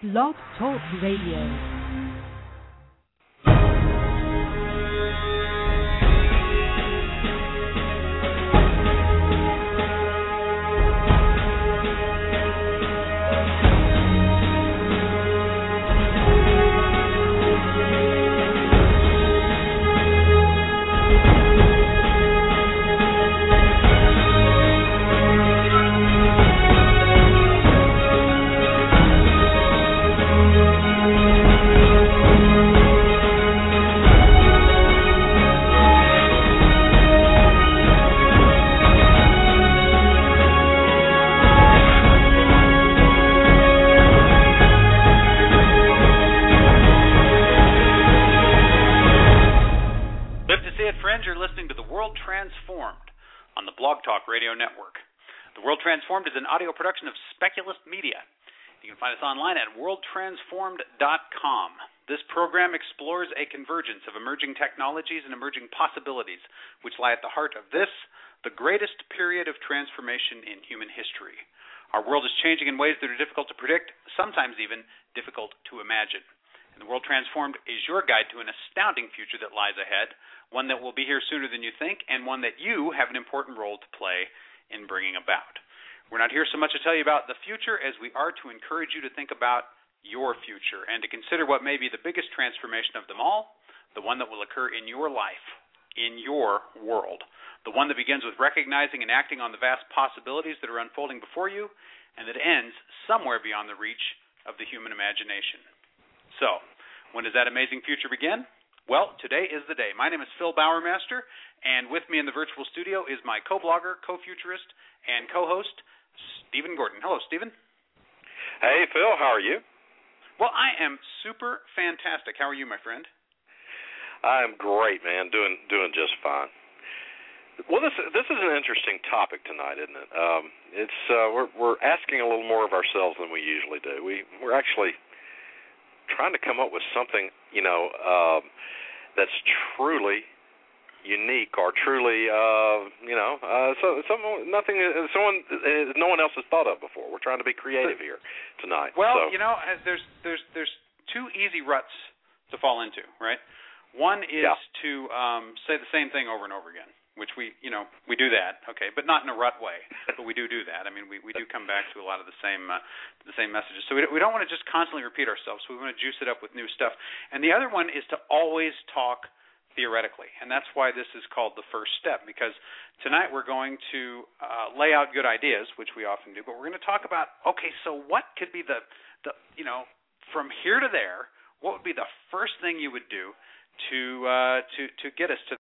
Blog Talk Radio. Transformed is an audio production of Speculist Media. You can find us online at worldtransformed.com. This program explores a convergence of emerging technologies and emerging possibilities, which lie at the heart of this, the greatest period of transformation in human history. Our world is changing in ways that are difficult to predict, sometimes even difficult to imagine. And the World Transformed is your guide to an astounding future that lies ahead, one that will be here sooner than you think, and one that you have an important role to play in bringing about. We're not here so much to tell you about the future as we are to encourage you to think about your future and to consider what may be the biggest transformation of them all, the one that will occur in your life, in your world, the one that begins with recognizing and acting on the vast possibilities that are unfolding before you and that ends somewhere beyond the reach of the human imagination. So, when does that amazing future begin? Well, today is the day. My name is Phil Bowermaster, and with me in the virtual studio is my co-blogger, co-futurist, and co-host, Stephen Gordon. Hello, Stephen. Hey, Phil. How are you? Well, I am super fantastic. How are you, my friend? I'm great, man. Doing just fine. Well, this is an interesting topic tonight, isn't it? We're asking a little more of ourselves than we usually do. We're actually trying to come up with something, that's truly unique or truly, no one else has thought of before. We're trying to be creative here tonight. Well, there's two easy ruts to fall into, right? One is to say the same thing over and over again, which we do that, okay, but not in a rut way. But we do that. I mean, we do come back to a lot of the same messages. So we don't want to just constantly repeat ourselves. So we want to juice it up with new stuff. And the other one is to always talk theoretically, and that's why this is called the first step, because tonight we're going to lay out good ideas, which we often do, but we're going to talk about, okay, so what could be the from here to there, what would be the first thing you would do to get us to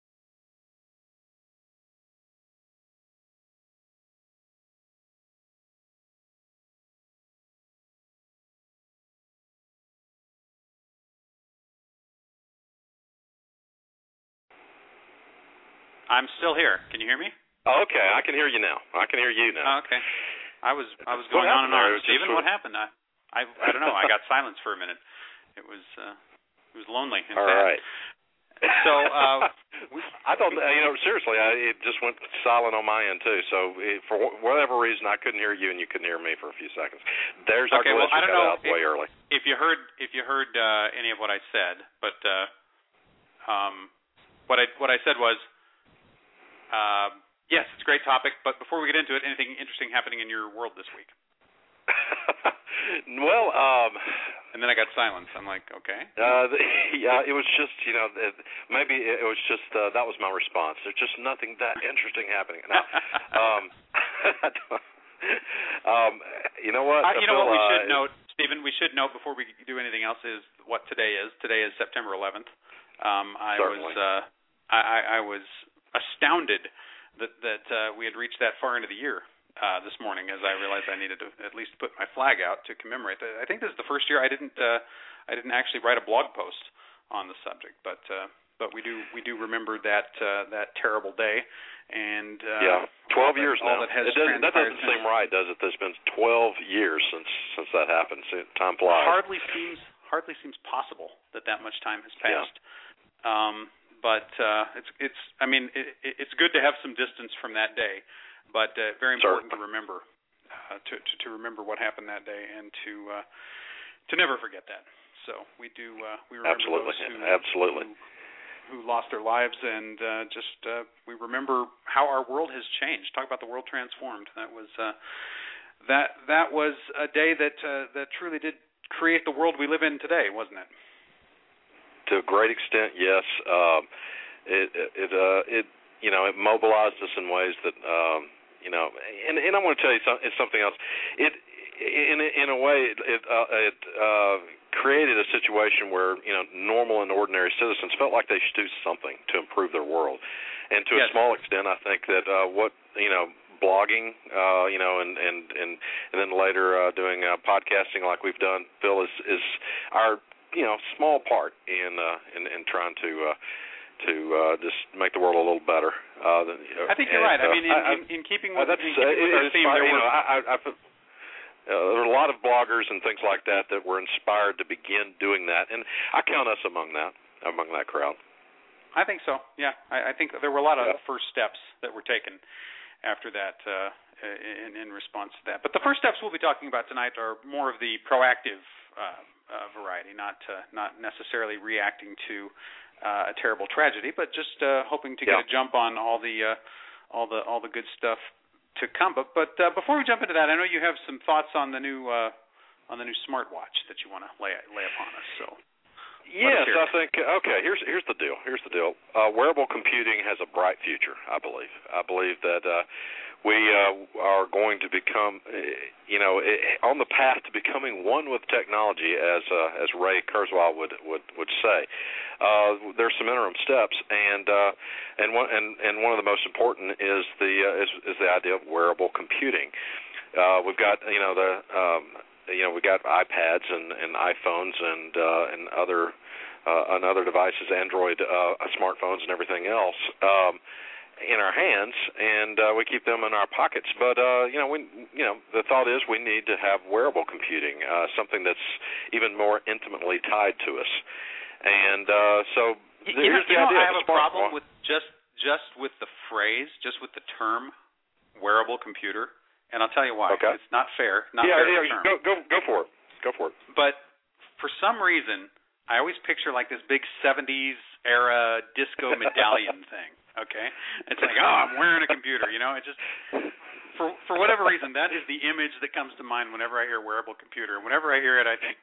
I'm still here. Can you hear me? Oh, okay, I can hear you now. I can hear you now. Oh, okay. I was going on and on. Stephen, what happened? I don't know. I got silence for a minute. It was lonely and all sad. Right. So I thought, seriously, it just went silent on my end too. So for whatever reason, I couldn't hear you and you couldn't hear me for a few seconds. There's our glitch. Well, I don't know out way early. If you heard any of what I said, but what I said was. Yes, it's a great topic, but before we get into it, anything interesting happening in your world this week? Well, and then I got silence. I'm like, okay. It was just, maybe it was just, that was my response. There's just nothing that interesting happening. Now, you know what? What we should note, Stephen, before we do anything else is what today is. Today is September 11th. I was astounded that we had reached that far into the year this morning, as I realized I needed to at least put my flag out to commemorate. I think this is the first year I didn't actually write a blog post on the subject, but we do remember that terrible day. And 12 years now. That doesn't seem right, does it? There's been 12 years since that happened. Time flies. Hardly seems possible that much time has passed. Yeah. But it's good to have some distance from that day, but very important to remember to remember what happened that day and to to never forget that. So we remember Absolutely. those who lost their lives, and we remember how our world has changed. Talk about the world transformed. That was that was a day that truly did create the world we live in today, wasn't it? To a great extent, yes. It mobilized us in ways that and I want to tell you something else. In a way it created a situation where normal and ordinary citizens felt like they should do something to improve their world, and to a small extent, I think that blogging, and then later doing podcasting like we've done, Phil, is our small part in trying to just make the world a little better. I think you're right. I mean, in keeping with our theme, there were a lot of bloggers and things like that were inspired to begin doing that, and I count us among that crowd. I think so. Yeah, I think there were a lot of first steps that were taken after that in response to that. But the first steps we'll be talking about tonight are more of the proactive variety, not necessarily reacting to a terrible tragedy, but just hoping to get a jump on all the good stuff to come. But before we jump into that, I know you have some thoughts on the new smartwatch that you want to lay upon us. So yes, I think here's the deal. Wearable computing has a bright future, I believe. I believe that we are going to become on the path to becoming one with technology, as Ray Kurzweil would say. There's some interim steps, and one of the most important is the idea of wearable computing. We've got we got iPads and iPhones and other devices, Android smartphones and everything else in our hands, and we keep them in our pockets. But the thought is we need to have wearable computing, something that's even more intimately tied to us. And so here's the idea. I have a problem with just with the phrase, just with the term wearable computer, and I'll tell you why. Okay. It's not fair. Fair term. Go for it. Go for it. But for some reason, I always picture like this big 70s era disco medallion thing. Okay, it's like, I'm wearing a computer. It just for whatever reason, that is the image that comes to mind whenever I hear wearable computer. And whenever I hear it, I think,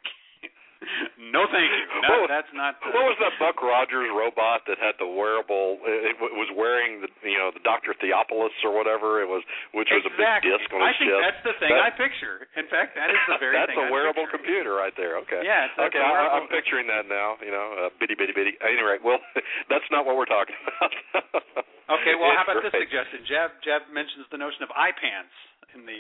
no, thank you. That's not. What was that Buck Rogers robot that had the wearable? It was wearing the Dr. Theopolis or whatever it was, which was a big disc on his chest. I think that's the thing I picture. In fact, that is the very thing. That's a wearable picture. Computer right there. Okay. Yeah. Okay. I'm picturing that now. Bitty. Anyway, well, that's not what we're talking about. Okay. Well, how about this suggestion? Jab mentions the notion of iPants in the.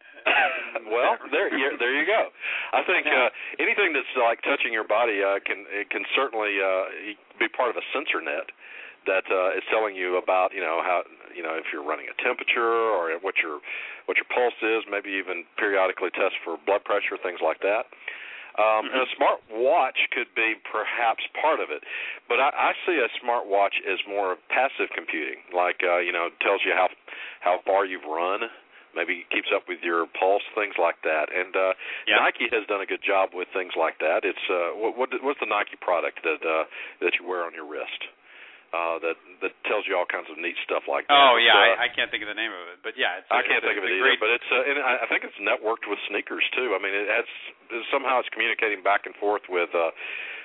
Well, there you go. I think anything that's like touching your body can certainly be part of a sensor net that is telling you about how if you're running a temperature or what your pulse is, maybe even periodically test for blood pressure, things like that. And a smart watch could be perhaps part of it, but I see a smart watch as more passive computing, like tells you how far you've run. Maybe keeps up with your pulse, things like that. And Nike has done a good job with things like that. It's what's the Nike product that you wear on your wrist that tells you all kinds of neat stuff like that? Oh yeah, I can't think of the name of it, but yeah, I can't think of it either. But it's and I think it's networked with sneakers too. I mean, somehow it's communicating back and forth with the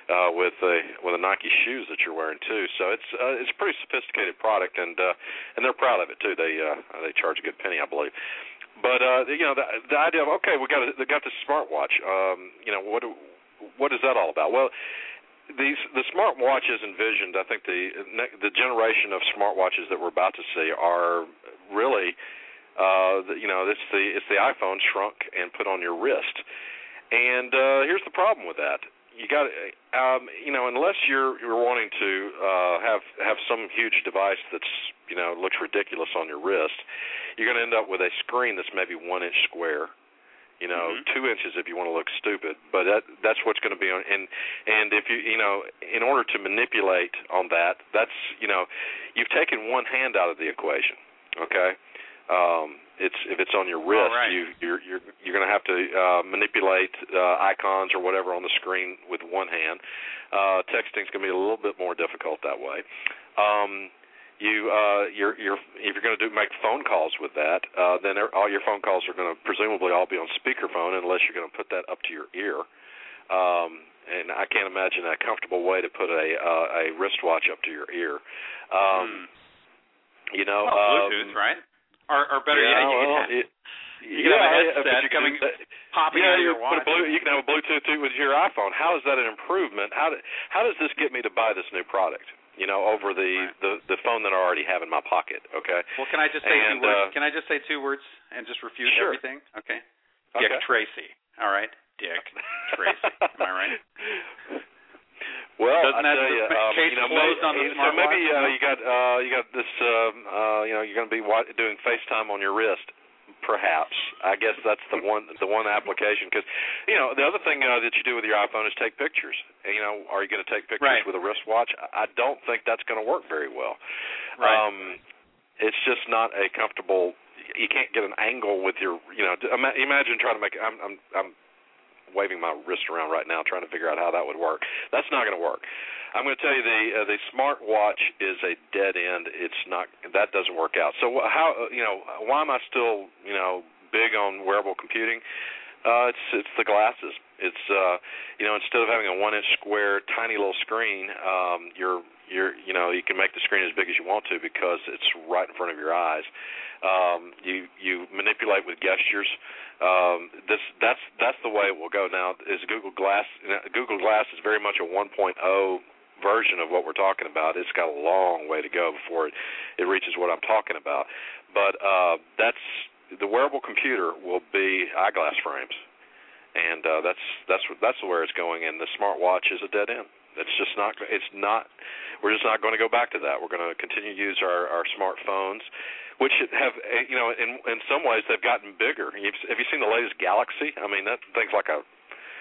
Nike shoes that you're wearing too. So it's a pretty sophisticated product, and they're proud of it too. They charge a good penny, I believe. But the idea of they got this smartwatch. What is that all about? Well, the smartwatches envisioned. I think the generation of smartwatches that we're about to see are really it's the iPhone shrunk and put on your wrist. And here's the problem with that. You got unless you're wanting to have some huge device that's looks ridiculous on your wrist, you're going to end up with a screen that's maybe 1 inch square, 2 inches if you want to look stupid. But that's what's going to be on. And if you in order to manipulate on that's you've taken one hand out of the equation. Okay. if it's on your wrist, you're going to have to manipulate icons or whatever on the screen with one hand. Texting is going to be a little bit more difficult that way. If you're going to make phone calls with that, then all your phone calls are going to presumably all be on speakerphone, unless you're going to put that up to your ear. And I can't imagine a comfortable way to put a wristwatch up to your ear. Bluetooth, right? Or better yet, you can have a headset popping out of your watch. You can have a Bluetooth with your iPhone. How is that an improvement? How does this get me to buy this new product? Over the phone that I already have in my pocket. Okay. Well, can I just say 2 words? Can I just say 2 words and just refute everything? Okay. Dick Tracy. All right. Dick Tracy. Am I right? Well, doesn't that case closed on the smartwatch? So maybe you got this. You're going to be doing FaceTime on your wrist. Perhaps. I guess that's the one application, because the other thing that you do with your iPhone is take pictures. Are you going to take pictures with a wristwatch? I don't think that's going to work very well. Right. It's just not a comfortable. You can't get an angle with your. Imagine trying to make. I'm waving my wrist around right now, trying to figure out how that would work. That's not going to work. I'm going to tell you the smartwatch is a dead end. It's not. That doesn't work out. So how why am I still big on wearable computing? It's the glasses. It's instead of having a 1-inch square tiny little screen, you can make the screen as big as you want to, because it's right in front of your eyes. You manipulate with gestures. That's the way it will go now. Is Google Glass? Google Glass is very much a 1.0 version of what we're talking about. It's got a long way to go before it reaches what I'm talking about. But that's the wearable computer will be eyeglass frames, and that's where it's going. And the smartwatch is a dead end. It's just not. It's not. We're just not going to go back to that. We're going to continue to use our smartphones, which have in some ways they've gotten bigger. Have you seen the latest Galaxy? I mean, that thing's like a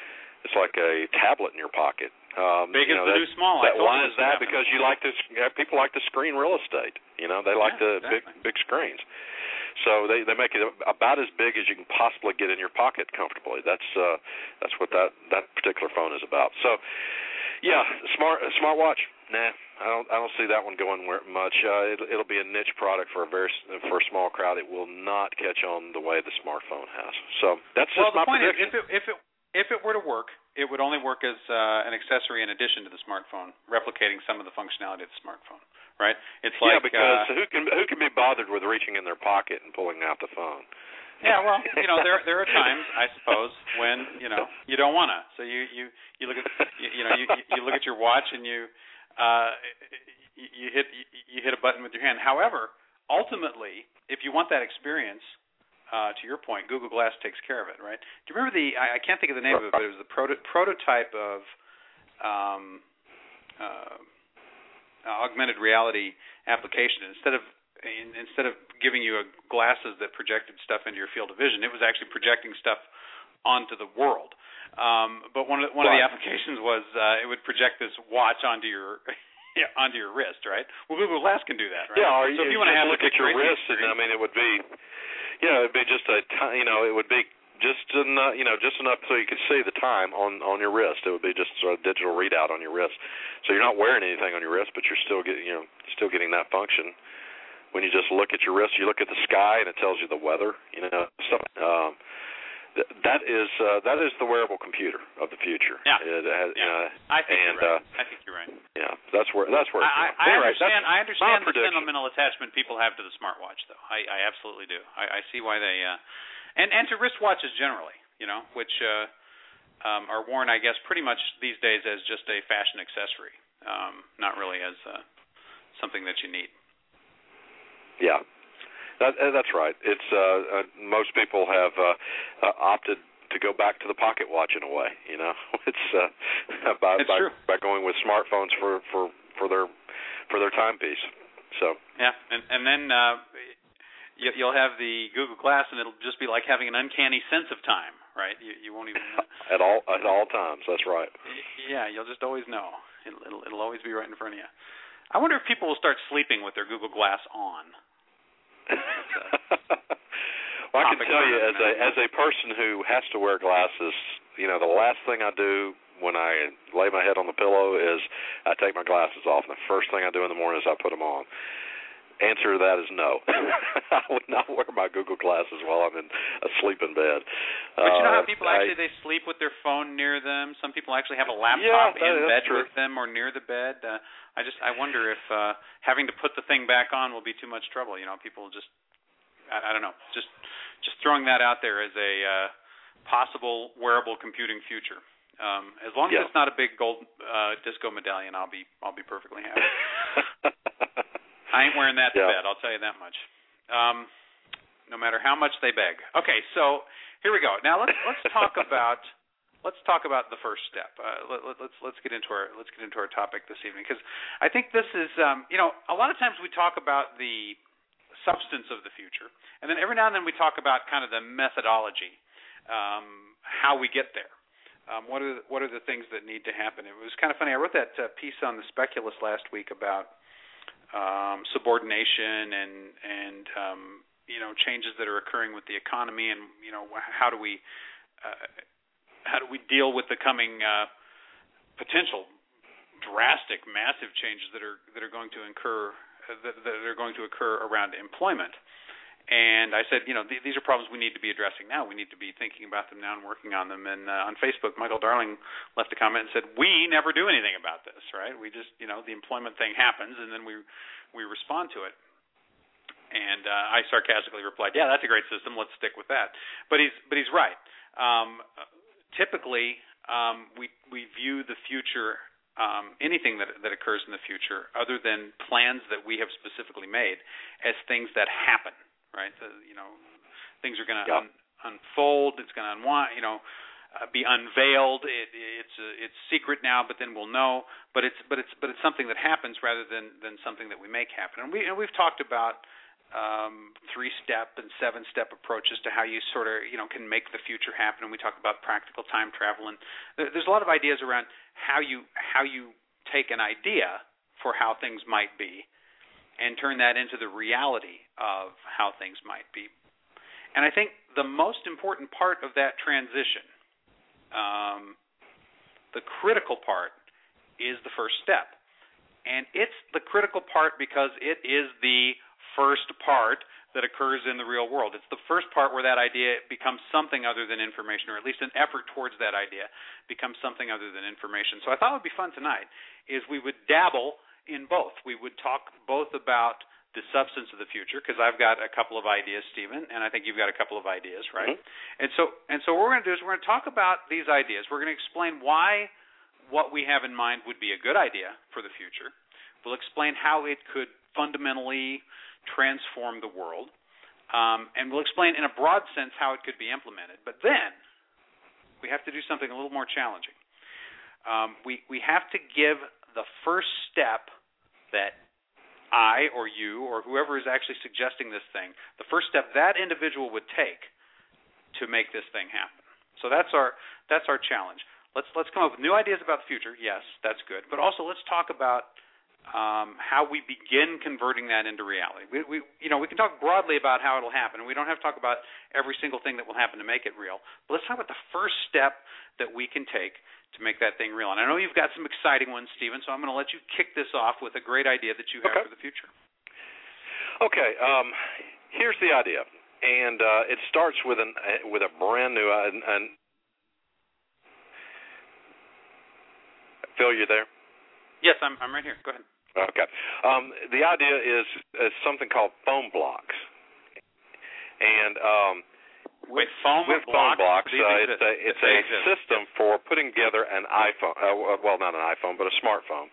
tablet in your pocket. Big as the new small. Why is that? Because people like the screen real estate. They like the big screens. So they make it about as big as you can possibly get in your pocket comfortably. That's what that particular phone is about. So, yeah, smartwatch. Nah, I don't see that one going much. It'll be a niche product for a small crowd. It will not catch on the way the smartphone has. So that's just my prediction. The point is, if it were to work, it would only work as an accessory in addition to the smartphone, replicating some of the functionality of the smartphone. Right? It's like because who can be bothered with reaching in their pocket and pulling out the phone? Yeah, well, there are times, I suppose, when you don't want to. So you look at you look at your watch and you hit a button with your hand. However, ultimately, if you want that experience, to your point, Google Glass takes care of it, right? Do you remember I can't think of the name of it, but it was the prototype of augmented reality application. Instead of giving you glasses that projected stuff into your field of vision, it was actually projecting stuff onto the world. But one of the applications was it would project this watch onto your wrist, right? Well, Google Glass can do that, right? Yeah, so if you want to have look at your wrist, and I mean, it would be, it'd be just it would be just enough so you could see the time on your wrist. It would be just sort of digital readout on your wrist. So you're not wearing anything on your wrist, but you're still getting that function. When you just look at your wrist, you look at the sky and it tells you the weather. Stuff. That is the wearable computer of the future. Yeah. I think you're right. I think you're right. Yeah, that's where. I understand the sentimental attachment people have to the smartwatch, though. I absolutely do. I see why they and to wristwatches generally, which are worn, I guess, pretty much these days as just a fashion accessory, not really as something that you need. Yeah. That's right. It's most people have opted to go back to the pocket watch in a way. It's by going with smartphones for their timepiece. So yeah, and then you'll have the Google Glass, and it'll just be like having an uncanny sense of time, right? You won't even at all times. That's right. Yeah, you'll just always know. It'll always be right in front of you. I wonder if people will start sleeping with their Google Glass on. Well, I can topic. tell you, as a person who has to wear glasses, the last thing I do when I lay my head on the pillow is I take my glasses off, and the first thing I do in the morning is I put them on. Answer to that is no. I would not wear my Google glasses while I'm asleep in bed. But you know how people actually they sleep with their phone near them. Some people actually have a laptop in bed with them or near the bed. I wonder if having to put the thing back on will be too much trouble. People just I don't know. Just throwing that out there as a possible wearable computing future. As long as it's not a big gold disco medallion, I'll be perfectly happy. I ain't wearing that to bed, I'll tell you that much. No matter how much they beg. Okay, so here we go. Now let's talk about the first step. Let's get into our topic this evening, because I think this is a lot of times we talk about the substance of the future, and then every now and then we talk about kind of the methodology, how we get there. What are the things that need to happen? It was kind of funny. I wrote that piece on the Speculist last week about subordination and changes that are occurring with the economy, and how do we deal with the coming potential drastic, massive changes that are going to occur around employment. And I said, these are problems we need to be addressing now. We need to be thinking about them now and working on them. And on Facebook, Michael Darling left a comment and said, we never do anything about this, right? We just, the employment thing happens, and then we respond to it. And I sarcastically replied, yeah, that's a great system. Let's stick with that. But he's right. Typically, we view the future, anything that occurs in the future, other than plans that we have specifically made, as things that happen. Right, things are going to unfold. It's going to be unveiled. It's secret now, but then we'll know. But it's something that happens rather than something that we make happen. And we've talked about 3-step and 7-step approaches to how you sort of can make the future happen. And we talk about practical time travel, and there's a lot of ideas around how you take an idea for how things might be and turn that into the reality of how things might be. And I think the most important part of that transition, the critical part, is the first step. And it's the critical part because it is the first part that occurs in the real world. It's the first part where that idea becomes something other than information, or at least an effort towards that idea becomes something other than information. So I thought what would be fun tonight is we would dabble in both. We would talk both about the substance of the future, because I've got a couple of ideas, Stephen, and I think you've got a couple of ideas, right? Mm-hmm. And so what we're going to do is we're going to talk about these ideas. We're going to explain why what we have in mind would be a good idea for the future. We'll explain how it could fundamentally transform the world, and we'll explain in a broad sense how it could be implemented. But then we have to do something a little more challenging. We have to give the first step that I or you or whoever is actually suggesting this thing, the first step that individual would take to make this thing happen. So that's our challenge. Let's come up with new ideas about the future. Yes, that's good. But also let's talk about how we begin converting that into reality. We can talk broadly about how it'll happen, and we don't have to talk about every single thing that will happen to make it real. But let's talk about the first step that we can take to make that thing real. And I know you've got some exciting ones, Stephen, so I'm going to let you kick this off with a great idea that you have for the future. Okay, here's the idea, and it starts with a brand new. Phil, you there? Yes, I'm right here. Go ahead. Okay. The idea is something called foam blocks, and with foam blocks, it's a system for putting together an iPhone. Well, not an iPhone, but a smartphone.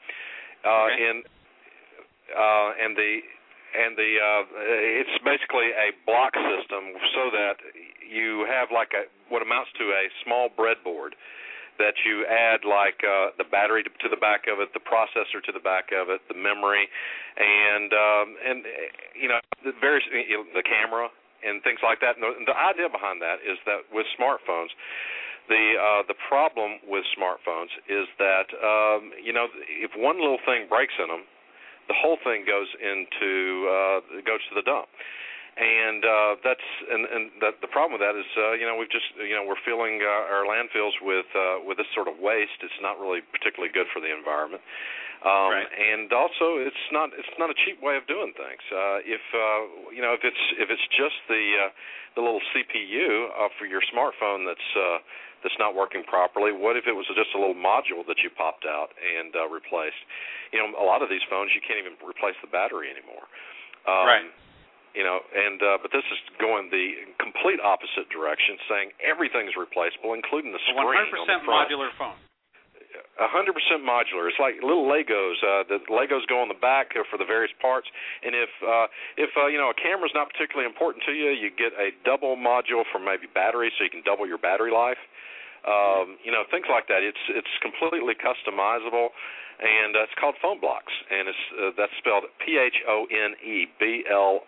It's basically a block system so that you have like what amounts to a small breadboard that you add like the battery to the back of it, the processor to the back of it, the memory, and the camera and things like that. And the idea behind that is that with smartphones, the problem with smartphones is that if one little thing breaks in them, the whole thing goes to the dump. And the problem with that is, we've just, we're filling our landfills with this sort of waste. It's not really particularly good for the environment. Right. And also, it's not a cheap way of doing things. If it's just the little CPU for your smartphone that's not working properly, what if it was just a little module that you popped out and replaced? A lot of these phones you can't even replace the battery anymore. Right. But this is going the complete opposite direction, saying everything's replaceable, including the screen. 100% modular phone. 100% modular. It's like little Legos. The Legos go on the back for the various parts. And if a camera's not particularly important to you, you get a double module for maybe battery, so you can double your battery life. Things like that. It's completely customizable, and it's called PhoneBlocks, and that's spelled PHONEBLOKS.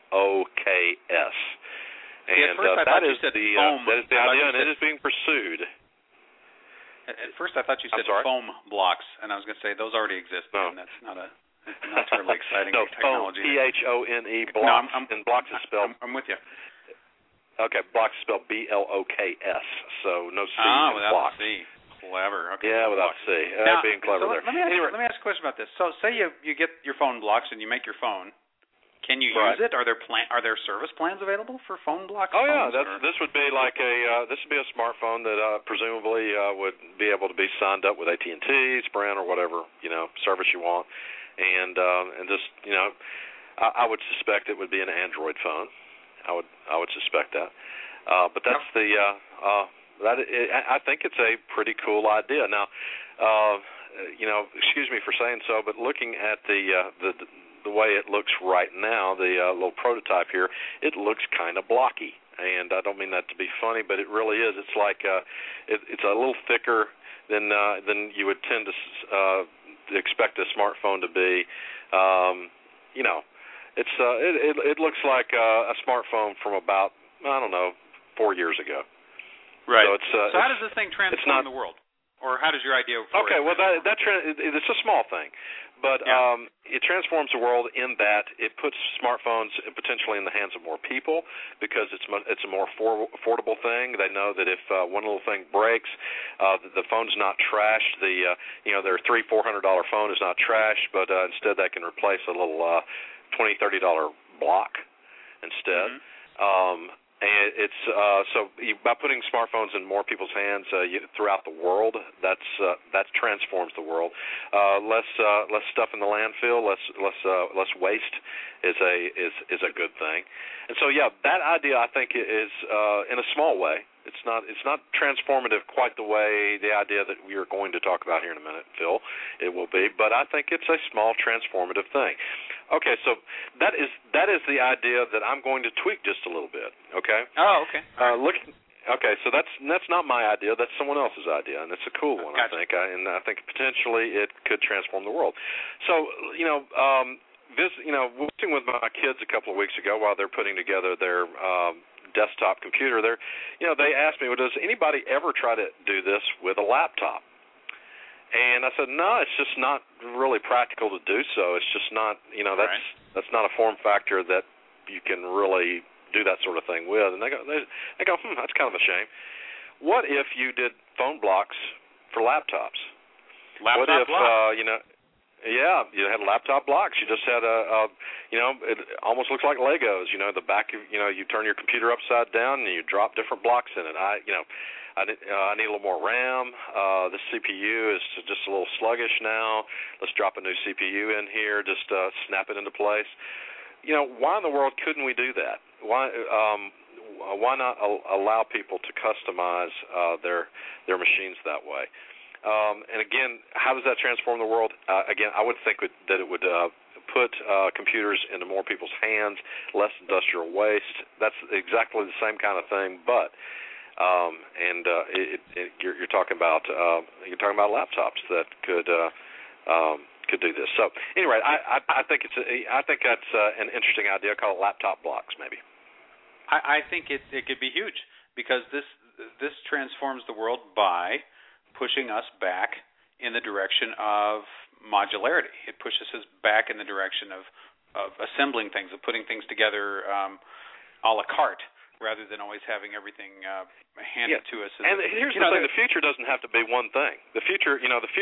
And that is the idea, and it is being pursued. At first, I thought you said foam blocks, and I was going to say those already exist. No. And that's not terribly exciting no, technology. PHONE blocks, and blocks is spelled. I'm with you. Okay, blocks is spelled BLOKS, so no C in without blocks. C. Clever. Okay. Yeah, without C. Now, being clever there. Let me ask a question about this. So, say you get your phone blocks and you make your phone. Can you use it? Are there service plans available for phone blocks? Oh yeah, this would be like a smartphone that presumably would be able to be signed up with AT&T, Sprint, or whatever service you want, and just I would suspect it would be an Android phone. I would suspect that, but that's I think it's a pretty cool idea. Now, excuse me for saying so, but looking at the way it looks right now, the little prototype here, it looks kind of blocky. And I don't mean that to be funny, but it really is. It's like it's a little thicker than you would tend to expect a smartphone to be. It looks like a smartphone from about 4 years ago. Right. So how does this thing transform the world? Or how does your idea work? Okay, well, it's a small thing. But it transforms the world in that it puts smartphones potentially in the hands of more people because it's a more affordable thing. They know that if one little thing breaks, the phone's not trashed. Their $300-400 phone is not trashed, but instead they can replace a little $20-30 block instead. Mm-hmm. And it's by putting smartphones in more people's hands throughout the world, that transforms the world. Less stuff in the landfill, less waste is a good thing. And so that idea I think is in a small way. It's not transformative quite the way the idea that we are going to talk about here in a minute, Phil. It will be, but I think it's a small transformative thing. Okay, so that is the idea that I'm going to tweak just a little bit. Okay. Oh, okay. Okay, so that's not my idea. That's someone else's idea, and it's a cool one, gotcha. I think. And I think potentially it could transform the world. So visiting with my kids a couple of weeks ago while they're putting together their desktop computer, they asked me, well, does anybody ever try to do this with a laptop? And I said, no, it's just not really practical to do so. It's just not, that's not a form factor that you can really do that sort of thing with. And they go, that's kind of a shame. What if you did phone blocks for laptops? What if, you had laptop blocks. You just had it almost looks like Legos. The back of, you turn your computer upside down and you drop different blocks in it. I need a little more RAM. This CPU is just a little sluggish now. Let's drop a new CPU in here. Just snap it into place. Why in the world couldn't we do that? Why not allow people to customize their machines that way? And again, how does that transform the world? Again, I would think that it would put computers into more people's hands, less industrial waste. That's exactly the same kind of thing, but you're talking about laptops that could do this. So anyway, I think that's an interesting idea. Call it laptop blocks, maybe. I think it could be huge because this transforms the world by pushing us back in the direction of modularity. It pushes us back in the direction of assembling things, of putting things together a la carte, rather than always having everything handed to us. And here's the thing: the future doesn't have to be one thing. The future,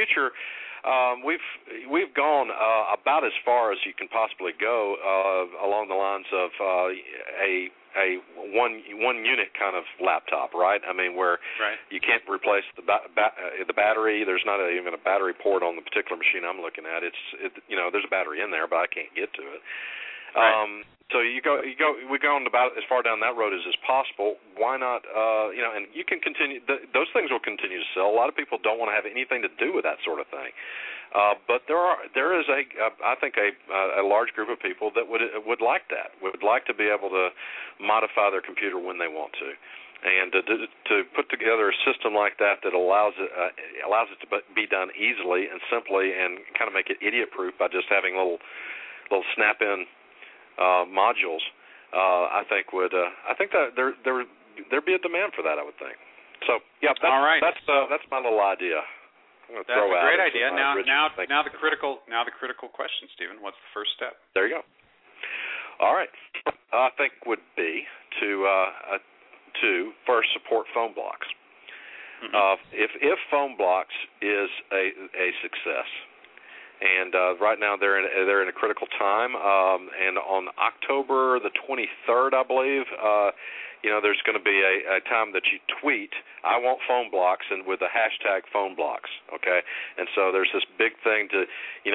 we've gone about as far as you can possibly go along the lines of a one unit kind of laptop, right? I mean, where you can't replace the battery. There's not even a battery port on the particular machine I'm looking at. There's a battery in there, but I can't get to it. Right. So we're going about as far down that road as possible. Why not? And you can continue. Those things will continue to sell. A lot of people don't want to have anything to do with that sort of thing. But there is I think a large group of people that would like that. Would like to be able to modify their computer when they want to. And to put together a system like that allows it to be done easily and simply, and kind of make it idiot-proof by just having little snap-in modules, I think that there'd be a demand for that, I would think. So all right. That's my little idea. That's a great idea. Now the critical question, Stephen. What's the first step? There you go. All right. I think would be to first support phone blocks. Mm-hmm. If phone blocks is a success. And right now they're in a critical time. And on October the 23rd, I believe, there's going to be a time that you tweet, "I want phone blocks," and with the hashtag phone blocks. Okay, and so there's this big thing to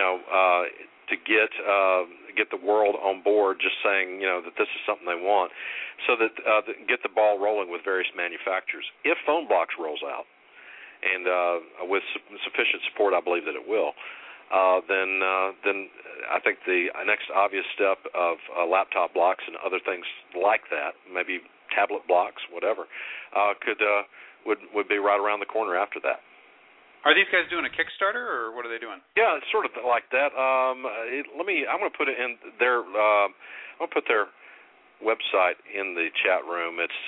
get the world on board, just saying that this is something they want, so that get the ball rolling with various manufacturers. If phone blocks rolls out, and with sufficient support, I believe that it will. Then I think the next obvious step of laptop blocks and other things like that, maybe tablet blocks, whatever, would be right around the corner after that. Are these guys doing a Kickstarter, or what are they doing? Yeah, it's sort of like that. I'm going to put it in their. I'm going to put their website in the chat room. It's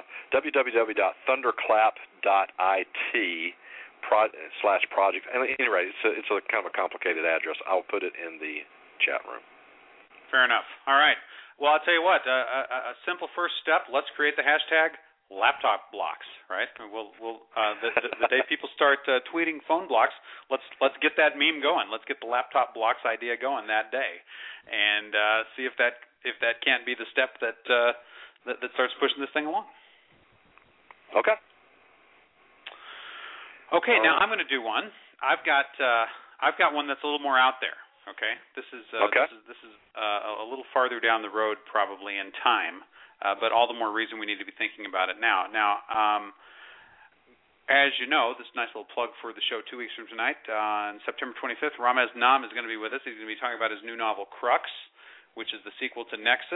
www.thunderclap.it. /project. And anyway, it's a kind of a complicated address. I'll put it in the chat room. Fair enough. All right. Well, I'll tell you what. A simple first step. Let's create the hashtag laptop blocks. Right. The day people start tweeting phone blocks, let's get that meme going. Let's get the laptop blocks idea going that day, and see if that can't be the step that starts pushing this thing along. Okay. Okay, now I'm going to do one. I've got one that's a little more out there. Okay, this is a little farther down the road probably in time, but all the more reason we need to be thinking about it now. Now, as you know, this nice little plug for the show 2 weeks from tonight, on September 25th, Ramez Nam is going to be with us. He's going to be talking about his new novel Crux, which is the sequel to Nexus,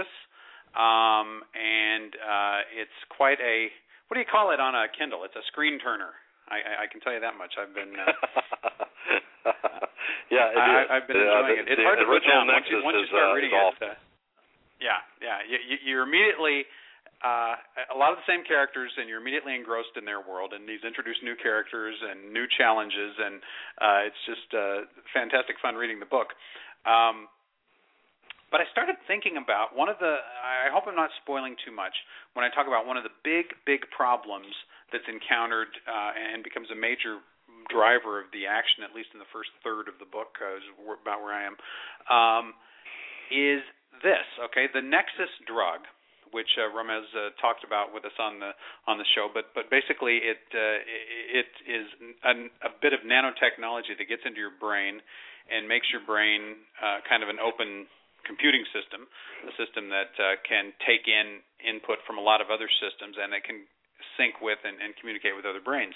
and it's quite a, what do you call it on a Kindle? It's a screen turner. I can tell you that much. I've been I've been enjoying it. It's hard to put down once you start reading it. You're immediately a lot of the same characters, and you're immediately engrossed in their world. And these introduce new characters and new challenges, and it's just fantastic fun reading the book. But I started thinking about I hope I'm not spoiling too much when I talk about one of the big problems that's encountered and becomes a major driver of the action, at least in the first third of the book, is about where I am, is this, okay? The Nexus drug, which Ramez talked about with us on the show, but basically it is a bit of nanotechnology that gets into your brain and makes your brain kind of an open computing system, a system that can take in input from a lot of other systems, and it can sync with and communicate with other brains.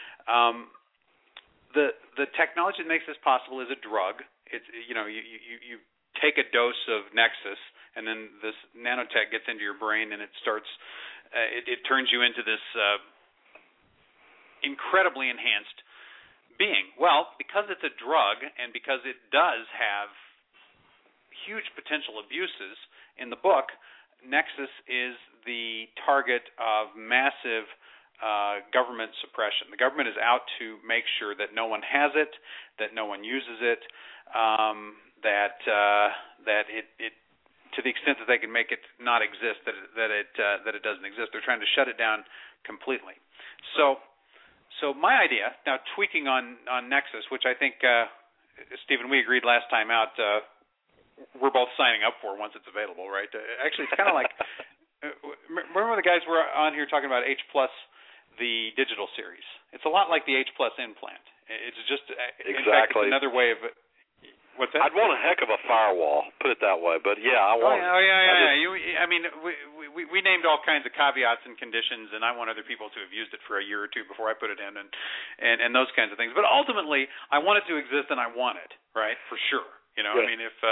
The technology that makes this possible is a drug. It's you take a dose of Nexus, and then this nanotech gets into your brain, and it starts. It turns you into this incredibly enhanced being. Well, because it's a drug, and because it does have huge potential abuses in the book, Nexus is the target of massive government suppression. The government is out to make sure that no one has it, that no one uses it, that it to the extent that they can make it not exist, that it doesn't exist. They're trying to shut it down completely. So my idea, now tweaking on Nexus, which I think, Stephen, we agreed last time out, we're both signing up for once it's available, right? Actually, it's kind of like, remember the guys were on here talking about H+, the digital series. It's a lot like the H+ implant. It's just, exactly. In fact, it's another way of, what's that? I'd want a heck of a firewall, put it that way, but yeah, I want. Oh yeah. I mean, we named all kinds of caveats and conditions, and I want other people to have used it for a year or two before I put it in, and those kinds of things. But ultimately, I want it to exist, and I want it, right, for sure. You know, yeah. I mean, if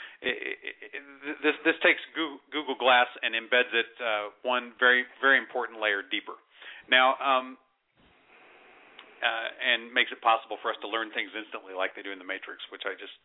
this takes Google Glass and embeds it one very, very important layer deeper. Now, and makes it possible for us to learn things instantly like they do in the Matrix, which I just,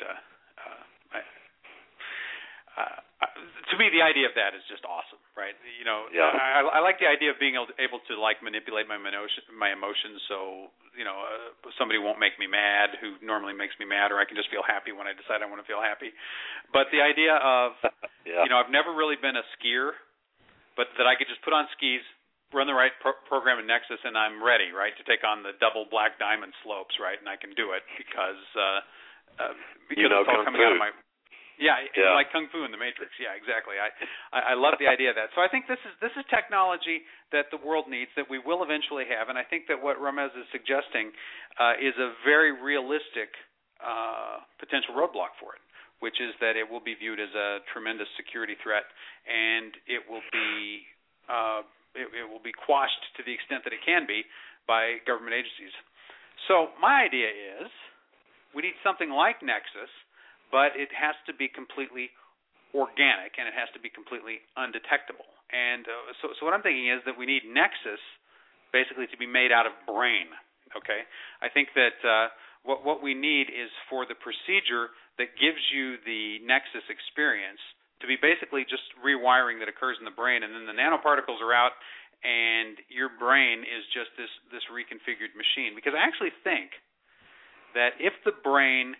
to me, the idea of that is just awesome, right? You know, yeah. I like the idea of being able to like manipulate my emotions, so you know, somebody won't make me mad who normally makes me mad, or I can just feel happy when I decide I want to feel happy. But the idea of, yeah. you know, I've never really been a skier, but that I could just put on skis, run the right program in Nexus, and I'm ready, right, to take on the double black diamond slopes, right, and I can do it because you know, it's all coming out of my like Kung Fu in the Matrix. Yeah, exactly. I love the idea of that. So I think this is technology that the world needs, that we will eventually have, and I think that what Ramez is suggesting is a very realistic potential roadblock for it, which is that it will be viewed as a tremendous security threat, and it will be it will be quashed to the extent that it can be by government agencies. So my idea is we need something like Nexus, but it has to be completely organic, and it has to be completely undetectable. And so what I'm thinking is that we need Nexus basically to be made out of brain, okay? I think that what we need is for the procedure that gives you the Nexus experience to be basically just rewiring that occurs in the brain, and then the nanoparticles are out, and your brain is just this reconfigured machine. Because I actually think that if the brain,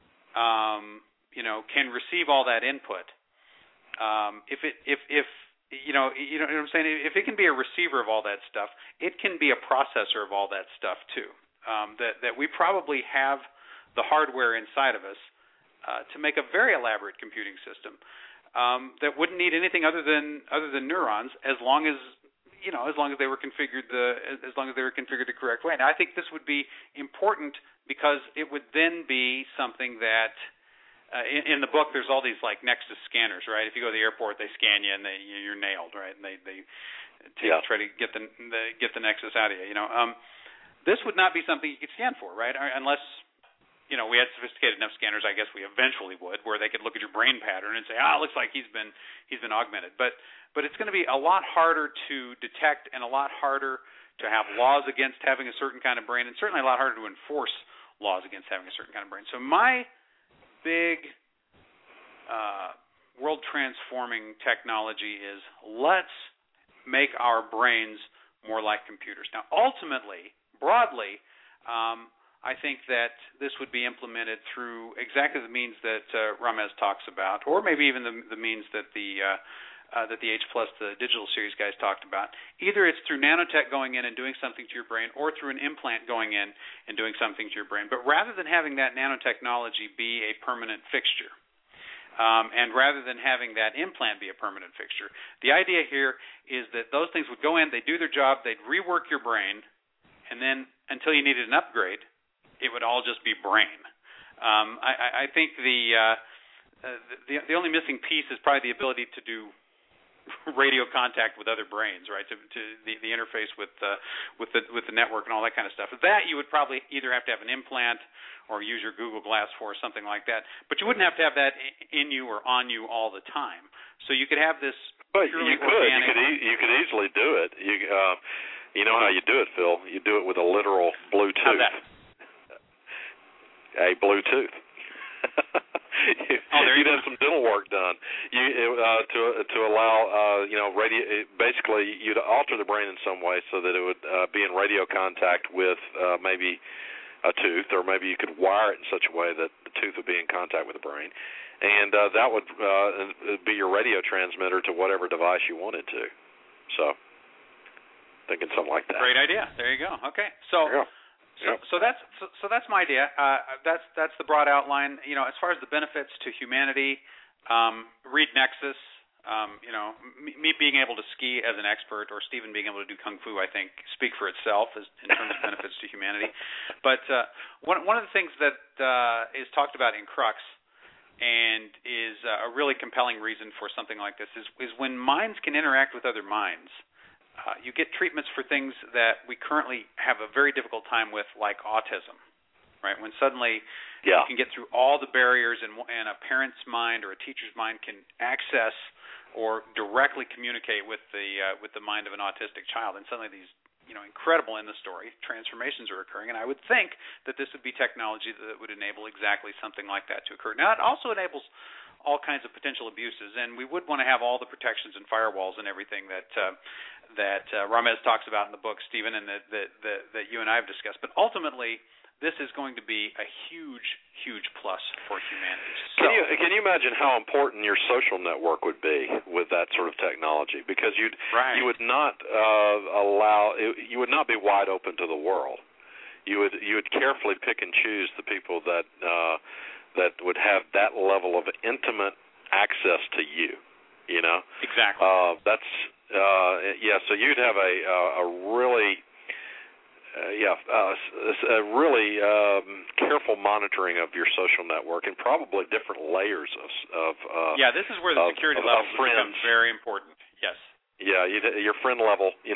can receive all that input, if you know what I'm saying, if it can be a receiver of all that stuff, it can be a processor of all that stuff too. That we probably have the hardware inside of us to make a very elaborate computing system. That wouldn't need anything other than neurons, as long as they were configured the correct way. Now, I think this would be important because it would then be something that in the book there's all these like Nexus scanners, right? If you go to the airport, they scan you and you're nailed, right? And they try to get the Nexus out of you. You know, this would not be something you could scan for, right? Unless we had sophisticated enough scanners, I guess we eventually would, where they could look at your brain pattern and say, it looks like he's been augmented. But it's going to be a lot harder to detect, and a lot harder to have laws against having a certain kind of brain, and certainly a lot harder to enforce laws against having a certain kind of brain. So my big world-transforming technology is, let's make our brains more like computers. Now, ultimately, broadly, I think that this would be implemented through exactly the means that Ramez talks about, or maybe even the means that the H+, the digital series guys talked about. Either it's through nanotech going in and doing something to your brain, or through an implant going in and doing something to your brain. But rather than having that nanotechnology be a permanent fixture, and rather than having that implant be a permanent fixture, the idea here is that those things would go in, they'd do their job, they'd rework your brain, and then until you needed an upgrade, it would all just be brain. I think the only missing piece is probably the ability to do radio contact with other brains, right? To the interface with the network and all that kind of stuff. That you would probably either have to have an implant or use your Google Glass for, or something like that. But you wouldn't have to have that in you or on you all the time. So you could have this. But purely you could. organic. You could easily do it. You know how you do it, Phil? You do it with a literal Bluetooth. How's that? A Bluetooth. You'd have some dental work done. To allow radio. Basically, you'd alter the brain in some way so that it would be in radio contact with maybe a tooth, or maybe you could wire it in such a way that the tooth would be in contact with the brain, and that would be your radio transmitter to whatever device you wanted to. So, thinking something like that. Great idea. There you go. Okay, so that's my idea. That's the broad outline. As far as the benefits to humanity, read Nexus. Me being able to ski as an expert, or Stephen being able to do kung fu, I think speak for itself in terms of benefits to humanity. But one of the things that is talked about in Crux, and is a really compelling reason for something like this, is when minds can interact with other minds. You get treatments for things that we currently have a very difficult time with, like autism. Right, when suddenly you can get through all the barriers, and a parent's mind or a teacher's mind can access or directly communicate with the mind of an autistic child, and suddenly these incredible in the story transformations are occurring. And I would think that this would be technology that would enable exactly something like that to occur. Now, it also enables all kinds of potential abuses, and we would want to have all the protections and firewalls and everything that Ramez talks about in the book, Stephen, and that you and I have discussed. But ultimately, this is going to be a huge, huge plus for humanity. So, can you imagine how important your social network would be with that sort of technology? Because you would not you would not be wide open to the world. You would carefully pick and choose the people that would have that level of intimate access to you. Exactly. So you'd have a really a really careful monitoring of your social network, and probably different layers of this is where the security levels become very important. Yes. Yeah, your friend level. You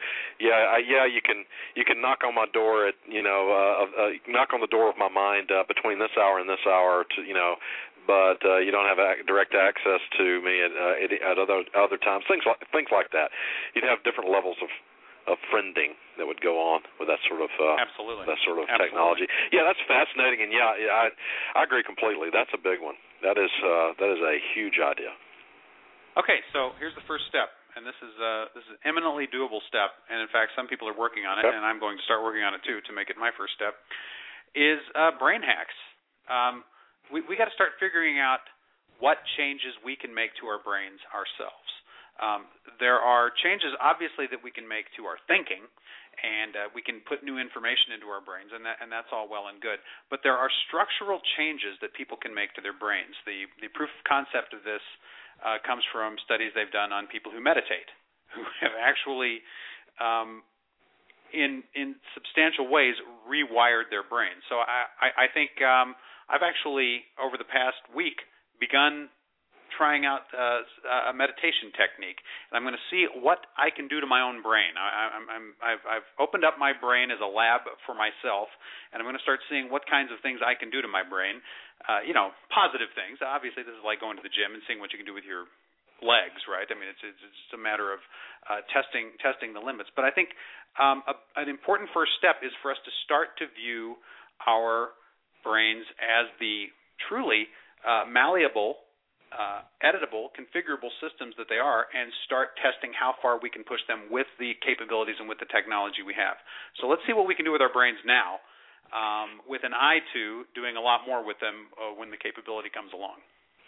can knock on my door at knock on the door of my mind between this hour and this hour but you don't have direct access to me at other times. Things like that. You'd have different levels of friending that would go on with that sort of technology. Yeah, that's fascinating, and I agree completely. That's a big one. That is a huge idea. Okay, so here's the first step, and this is an eminently doable step, and in fact, some people are working on it, and I'm going to start working on it too to make it my first step. Is brain hacks. We got to start figuring out what changes we can make to our brains ourselves. There are changes, obviously, that we can make to our thinking, and we can put new information into our brains, and that's all well and good. But there are structural changes that people can make to their brains. The proof of concept of this comes from studies they've done on people who meditate, who have actually, in substantial ways, rewired their brains. So I think I've actually, over the past week, begun trying out a meditation technique, and I'm going to see what I can do to my own brain. I've opened up my brain as a lab for myself, and I'm going to start seeing what kinds of things I can do to my brain. Positive things. Obviously, this is like going to the gym and seeing what you can do with your legs, right? I mean, it's a matter of testing the limits. But I think an important first step is for us to start to view our brains as the truly malleable, editable, configurable systems that they are, and start testing how far we can push them with the capabilities and with the technology we have. So let's see what we can do with our brains now, with an eye to doing a lot more with them when the capability comes along.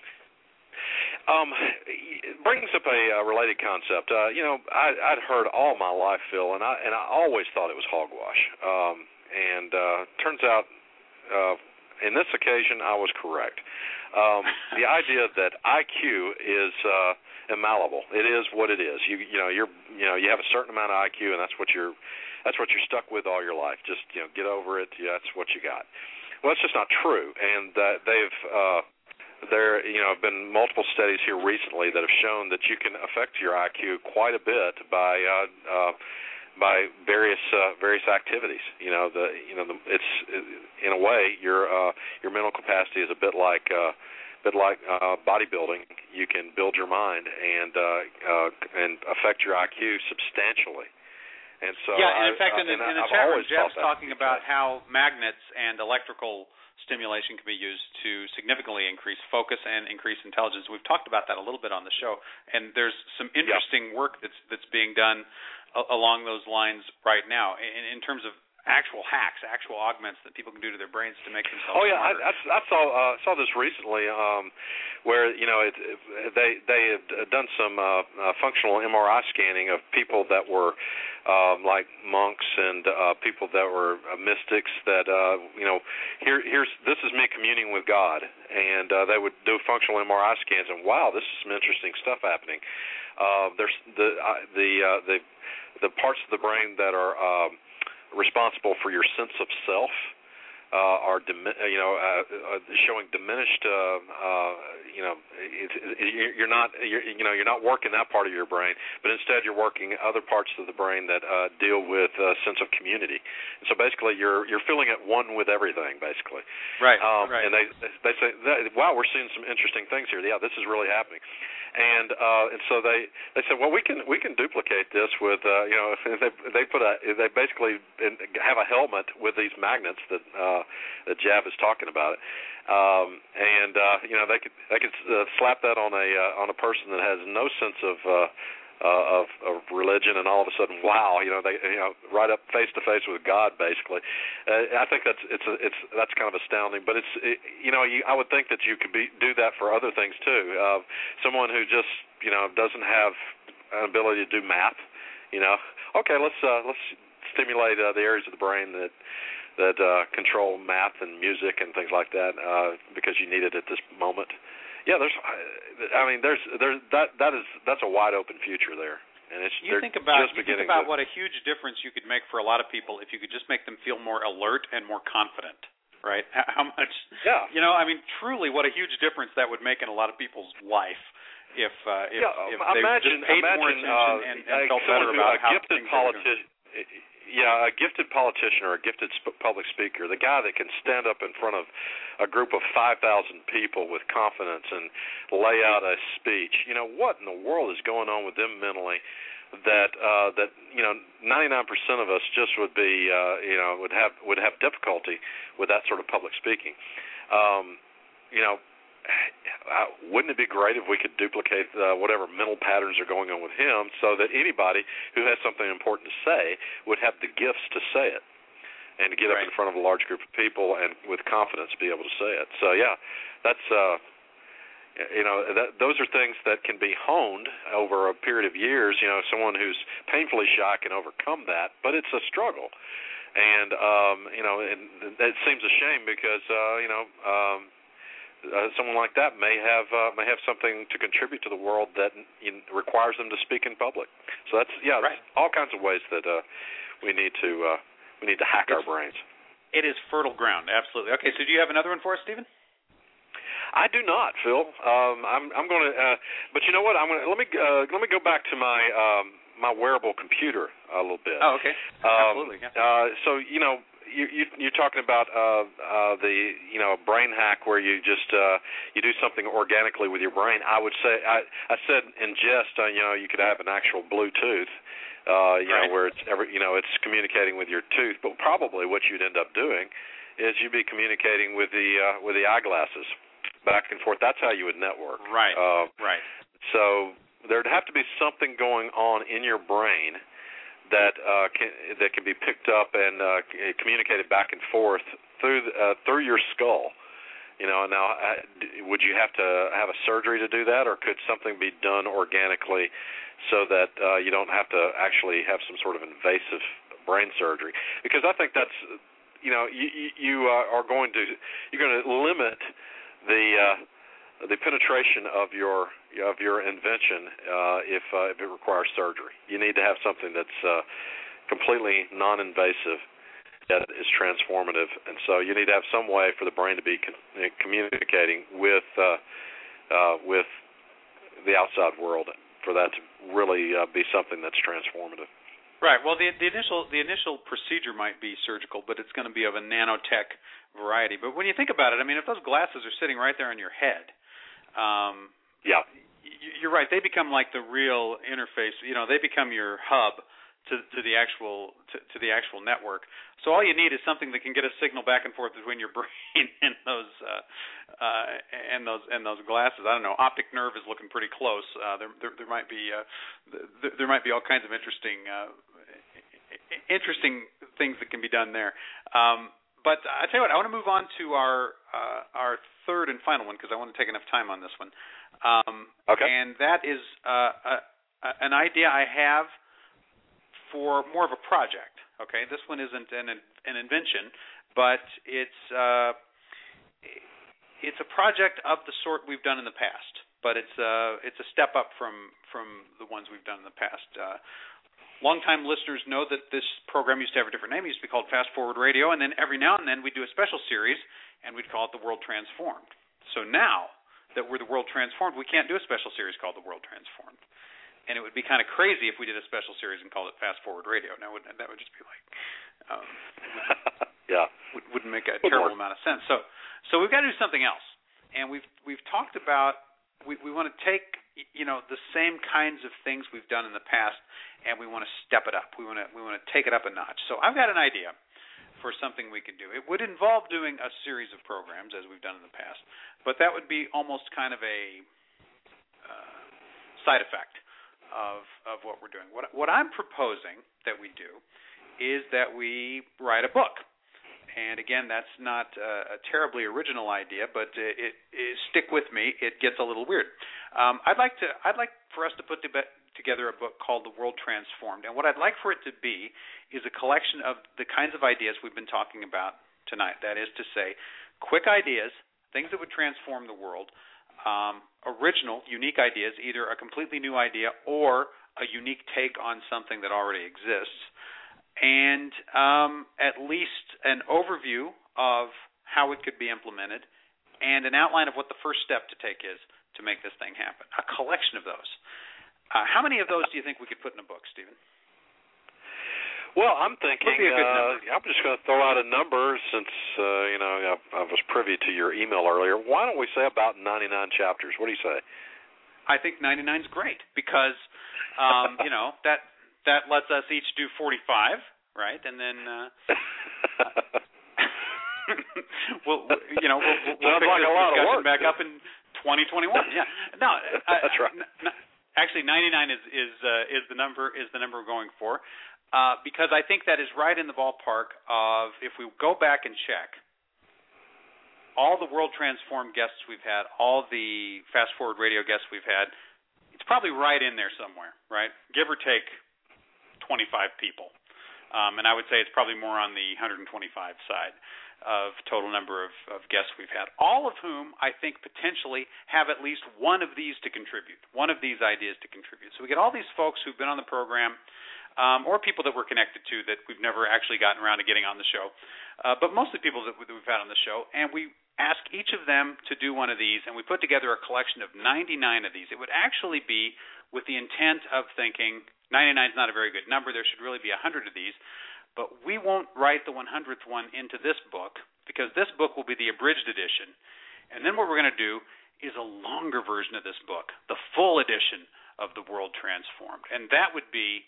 Brings up a related concept. I'd heard all my life, Phil, and I always thought it was hogwash. Turns out, in this occasion, I was correct. The idea that IQ is immalleable. It is what it is. You have a certain amount of IQ, and that's what you're stuck with all your life. Just get over it. Yeah, that's what you got. Well, that's just not true. And there have been multiple studies here recently that have shown that you can affect your IQ quite a bit by various activities. It's in a way your mental capacity is a bit like bodybuilding. You can build your mind and affect your IQ substantially. And so in fact, in the chat room, Jeff's talking about how magnets and electrical stimulation can be used to significantly increase focus and increase intelligence. We've talked about that a little bit on the show, and there's some interesting work that's being done along those lines right now in terms of actual hacks, actual augments that people can do to their brains to make themselves smarter. I saw this recently, where they had done some functional MRI scanning of people that were like monks and people that were mystics. That this is me communing with God, and they would do functional MRI scans, and wow, this is some interesting stuff happening. There's the parts of the brain that are responsible for your sense of self are showing diminished. You're not working that part of your brain, but instead you're working other parts of the brain that deal with a sense of community. And so basically, you're feeling at one with everything, basically. Right. And they say, wow, we're seeing some interesting things here. Yeah, this is really happening. And so they said, well, we can duplicate this with they basically have a helmet with these magnets that Jav is talking about, they could slap that on a person that has no sense of religion, and all of a sudden, wow, they right up face to face with God, basically. I think that's kind of astounding. But I would think that you could do that for other things too. Someone who just doesn't have an ability to do math, okay, let's stimulate the areas of the brain that control math and music and things like that because you need it at this moment. Yeah, that's a wide open future there, and you think about what a huge difference you could make for a lot of people if you could just make them feel more alert and more confident, right? How much? Yeah. Truly, what a huge difference that would make in a lot of people's life if they just paid more attention and felt better about how things are going. Yeah, a gifted politician or a gifted public speaker, the guy that can stand up in front of a group of 5,000 people with confidence and lay out a speech. What in the world is going on with them mentally that 99% of us just would be would have difficulty with that sort of public speaking. Wouldn't it be great if we could duplicate whatever mental patterns are going on with him so that anybody who has something important to say would have the gifts to say it and to get up in front of a large group of people and with confidence be able to say it. So, yeah, that's those are things that can be honed over a period of years. Someone who's painfully shy can overcome that, but it's a struggle. And, and it seems a shame because, someone like that may have something to contribute to the world that requires them to speak in public. So that's all kinds of ways that we need to hack our brains. It is fertile ground, absolutely. Okay, so do you have another one for us, Stephen? I do not, Phil. I'm going to, but you know what? Let me go back to my wearable computer a little bit. Oh, okay. Absolutely. Yeah. So you're talking about the brain hack where you just you do something organically with your brain. I would say I said in jest you could have an actual Bluetooth where it's communicating with your tooth, but probably what you'd end up doing is you'd be communicating with the eyeglasses back and forth. That's how you would network. Right. So there'd have to be something going on in your brain that can be picked up and communicated back and forth through your skull. Now, would you have to have a surgery to do that, or could something be done organically so that you don't have to actually have some sort of invasive brain surgery? Because I think that's you're going to limit the penetration of your invention if it requires surgery. You need to have something that's completely non-invasive that is transformative, and so you need to have some way for the brain to be communicating with the outside world for that to really be something that's transformative. Right. Well, the initial procedure might be surgical, but it's going to be of a nanotech variety. But when you think about it, if those glasses are sitting right there on your head, you're right. They become like the real interface. They become your hub to the actual network. So all you need is something that can get a signal back and forth between your brain and those glasses. I don't know. Optic nerve is looking pretty close. There might be all kinds of interesting things that can be done there. But I tell you what, I want to move on to our third and final one because I want to take enough time on this one. Okay. And that is an idea I have for more of a project. Okay, this one isn't an invention, but it's a project of the sort we've done in the past. But it's a step up from the ones we've done in the past. Longtime listeners know that this program used to have a different name. It used to be called Fast Forward Radio, and then every now and then we'd do a special series, and we'd call it The World Transformed. So now that we're The World Transformed, we can't do a special series called The World Transformed. And it would be kind of crazy if we did a special series and called it Fast Forward Radio. Now, that would just be like, yeah, wouldn't make a terrible amount of sense. So we've got to do something else. And we've talked about we want to take the same kinds of things we've done in the past, and we want to step it up. We want to take it up a notch. So I've got an idea for something we could do. It would involve doing a series of programs as we've done in the past, but that would be almost kind of a side effect of what we're doing. What I'm proposing that we do is that we write a book. And again, that's not a terribly original idea, but stick with me. It gets a little weird. I'd like for us to put together a book called The World Transformed, and what I'd like for it to be is a collection of the kinds of ideas we've been talking about tonight. That is to say, quick ideas, things that would transform the world, original, unique ideas, either a completely new idea or a unique take on something that already exists. And at least an overview of how it could be implemented and an outline of what the first step to take is to make this thing happen. A collection of those. How many of those do you think we could put in a book, Stephen? Well, I'm thinking I'm just going to throw out a number since, I was privy to your email earlier. Why don't we say about 99 chapters? What do you say? I think 99 is great because, that lets us each do 45, right? And then we'll pick like this a lot of discussion work, back up in 2021. Yeah, no, that's right. Actually, 99 is the number we're going for because I think that is right in the ballpark of if we go back and check all the World Transformed guests we've had, all the Fast Forward Radio guests we've had. It's probably right in there somewhere, right? Give or take 25 people. And I would say it's probably more on the 125 side of total number of guests we've had, all of whom I think potentially have at least one of these to contribute, one of these ideas to contribute. So we get all these folks who've been on the program or people that we're connected to that we've never actually gotten around to getting on the show, but mostly people that we've had on the show, and we ask each of them to do one of these, and we put together a collection of 99 of these. It would actually be with the intent of thinking 99 is not a very good number. There should really be 100 of these. But we won't write the 100th one into this book because this book will be the abridged edition. And then what we're going to do is a longer version of this book, the full edition of The World Transformed. And that would be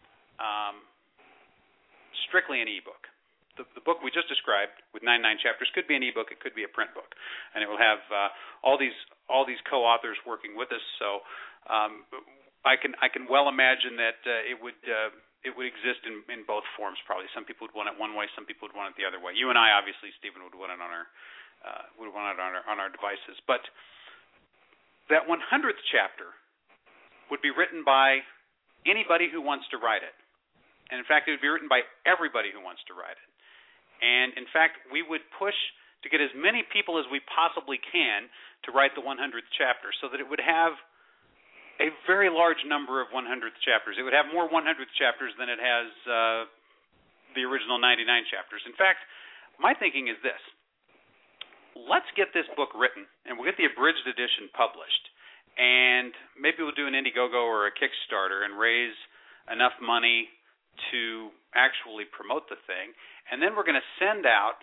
strictly an e-book. The book we just described with 99 chapters could be an e-book. It could be a print book. And it will have all these co-authors working with us. So I can well imagine that it would exist in both forms. Probably some people would want it one way, some people would want it the other way. You and I, obviously, Stephen, would want it on our devices. But that 100th chapter would be written by anybody who wants to write it, and in fact, it would be written by everybody who wants to write it. And in fact, we would push to get as many people as we possibly can to write the 100th chapter, so that it would have a very large number of 100th chapters. It would have more 100th chapters than it has the original 99 chapters. In fact, my thinking is this. Let's get this book written, and we'll get the abridged edition published, and maybe we'll do an Indiegogo or a Kickstarter and raise enough money to actually promote the thing, and then we're going to send out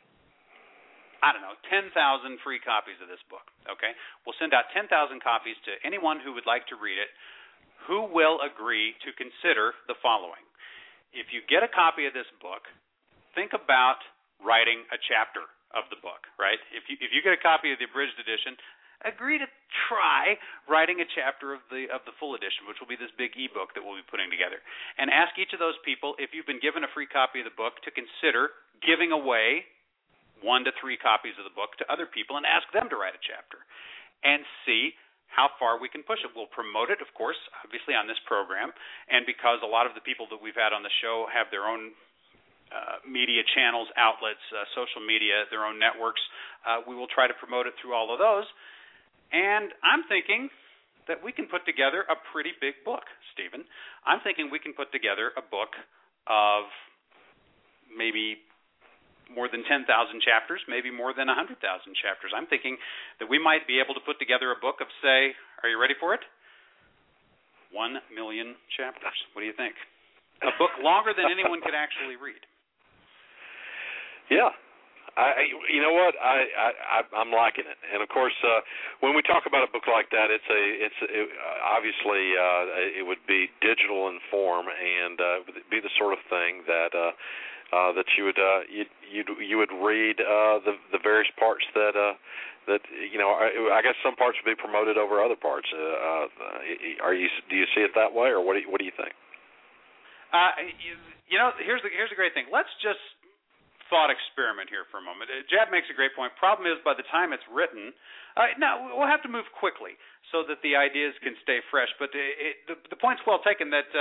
10,000 free copies of this book, okay? We'll send out 10,000 copies to anyone who would like to read it who will agree to consider the following. If you get a copy of this book, think about writing a chapter of the book, right? If you get a copy of the abridged edition, agree to try writing a chapter of the full edition, which will be this big ebook that we'll be putting together, and ask each of those people, if you've been given a free copy of the book, to consider giving away 1 to 3 copies of the book to other people and ask them to write a chapter and see how far we can push it. We'll promote it, of course, obviously on this program, and because a lot of the people that we've had on the show have their own media channels, outlets, social media, their own networks, we will try to promote it through all of those. And I'm thinking that we can put together a pretty big book, Stephen. I'm thinking we can put together a book of maybe more than 10,000 chapters, maybe more than 100,000 chapters. I'm thinking that we might be able to put together a book of, say, are you ready for it? 1 million chapters. What do you think? A book longer than anyone could actually read. Yeah. You know what? I'm liking it, and of course, when we talk about a book like that, it obviously it would be digital in form, and be the sort of thing that you would read the various parts that I guess some parts would be promoted over other parts. Do you see it that way, or what do you think? Here's the great thing. Let's just thought experiment here for a moment. Jab makes a great point. Problem is, by the time it's written, now we'll have to move quickly so that the ideas can stay fresh. But the point's well taken that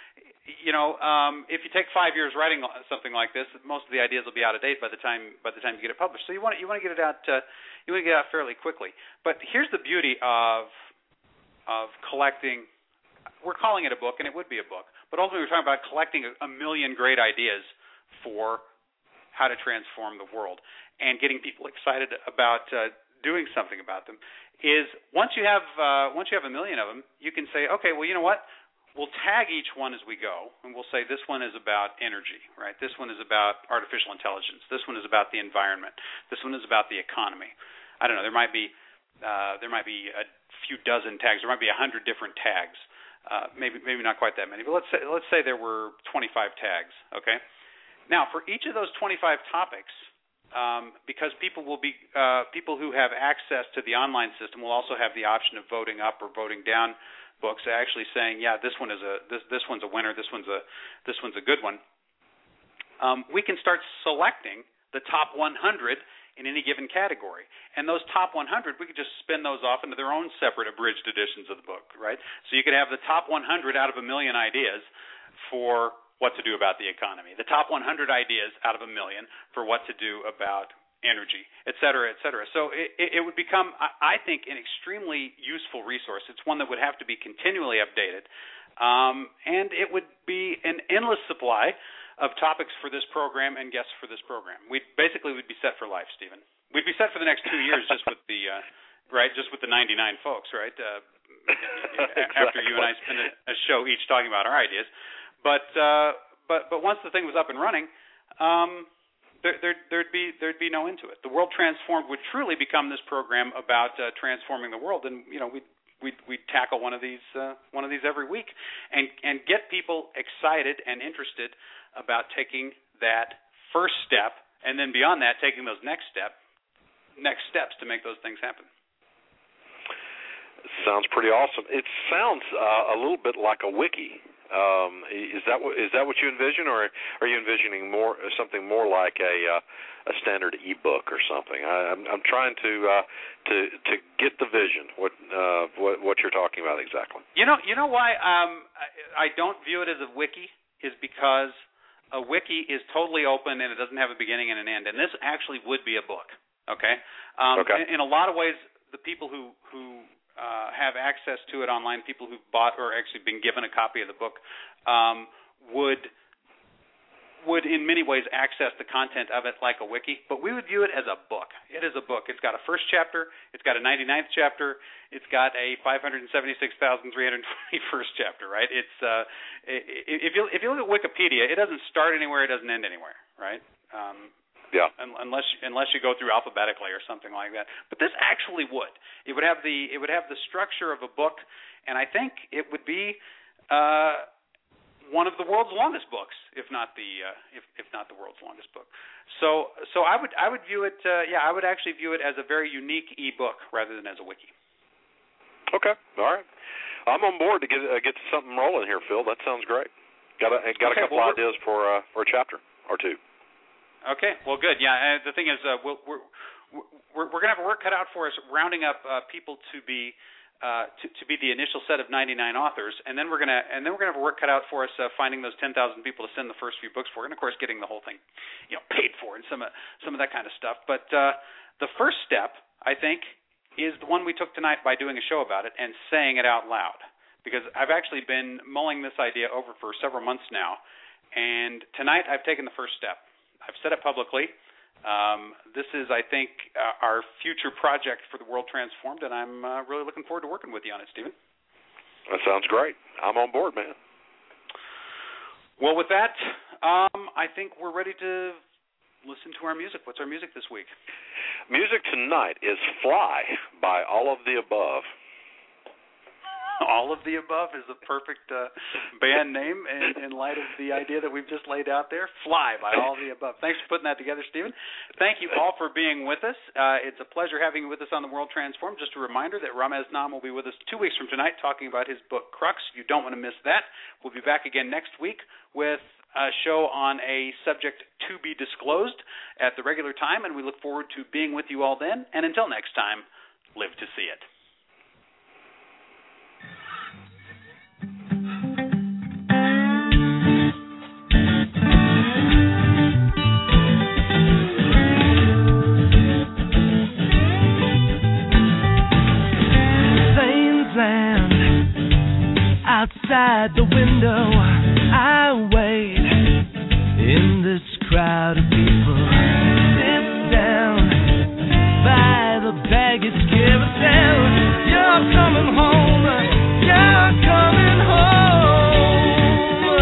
if you take 5 years writing something like this, most of the ideas will be out of date by the time you get it published. So you want to get it out. You want to get it out fairly quickly. But here's the beauty of collecting. We're calling it a book, and it would be a book. But ultimately, we're talking about collecting a million great ideas for how to transform the world, and getting people excited about doing something about them. Is once you have a million of them, you can say, okay, well, you know what? We'll tag each one as we go, and we'll say this one is about energy, right? This one is about artificial intelligence. This one is about the environment. This one is about the economy. I don't know. There might be a few dozen tags. There might be 100 different tags. Maybe not quite that many. But let's say there were 25 tags. Okay. Now, for each of those 25 topics, because people will be people who have access to the online system will also have the option of voting up or voting down books, actually saying, yeah, this one's a winner, this one's a good one. We can start selecting the top 100 in any given category, and those top 100, we could just spin those off into their own separate abridged editions of the book, right? So you could have the top 100 out of a million ideas for what to do about the economy, the top 100 ideas out of a million for what to do about energy, et cetera, et cetera. So it would become, I think, an extremely useful resource. It's one that would have to be continually updated, and it would be an endless supply of topics for this program and guests for this program. We'd be set for life, Stephen. We'd be set for the next 2 years just with the just with the 99 folks, right? After you and I spend a show each talking about our ideas. But once the thing was up and running, there'd be no end to it. The World Transformed would truly become this program about transforming the world, and we'd tackle one of these every week, and get people excited and interested about taking that first step, and then beyond that, taking those next steps to make those things happen. Sounds pretty awesome. It sounds a little bit like a wiki. Is that what you envision, or are you envisioning something more like a standard ebook or something? I'm trying to get the vision. What you're talking about exactly? You know why I don't view it as a wiki is because a wiki is totally open and it doesn't have a beginning and an end, and this actually would be a book. Okay. Okay. In a lot of ways, the people who have access to it online, people who've bought or actually been given a copy of the book, would in many ways access the content of it like a wiki, but we would view it as a book. It is a book. It's got a first chapter, it's got a 99th chapter, it's got a 576,321st chapter, right? It's if you look at Wikipedia, it doesn't start anywhere, it doesn't end anywhere, right? Yeah. Unless you go through alphabetically or something like that. But this actually would. It would have the structure of a book, and I think it would be one of the world's longest books, if not the world's longest book. So I would view it. I would actually view it as a very unique e-book rather than as a wiki. Okay, all right. I'm on board to get something rolling here, Phil. That sounds great. Got a couple ideas for a chapter or two. Okay, well, good. Yeah, the thing is, we're going to have a work cut out for us rounding up people to be the initial set of 99 authors, and then we're going to have a work cut out for us finding those 10,000 people to send the first few books for, and of course getting the whole thing, paid for and some of that kind of stuff. But the first step, I think, is the one we took tonight by doing a show about it and saying it out loud, because I've actually been mulling this idea over for several months now, and tonight I've taken the first step. I've said it publicly. This is, I think, our future project for the World Transformed, and I'm really looking forward to working with you on it, Stephen. That sounds great. I'm on board, man. Well, with that, I think we're ready to listen to our music. What's our music this week? Music tonight is Fly by All of the Above. All of the Above is the perfect band name in light of the idea that we've just laid out there. Fly by All of the Above. Thanks for putting that together, Stephen. Thank you all for being with us. It's a pleasure having you with us on the World Transformed. Just a reminder that Ramez Nam will be with us 2 weeks from tonight talking about his book, Crux. You don't want to miss that. We'll be back again next week with a show on a subject to be disclosed at the regular time, and we look forward to being with you all then. And until next time, live to see it. Outside the window, I wait in this crowd of people. Sit down by the baggage carousel. You're coming home. You're coming home.